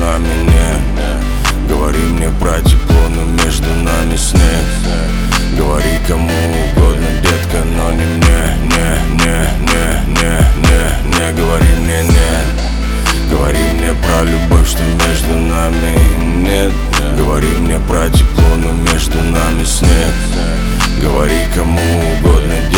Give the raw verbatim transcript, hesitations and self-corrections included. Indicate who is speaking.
Speaker 1: нами нет. Говори мне про тепло, но между нами снег. Говори кому угодно, детка, но не мне. Не, не, не, не, не, не говори мне нет. Говори мне про любовь, что между нами нет. Говори мне про тепло, но между нами снег. Говори кому угодно,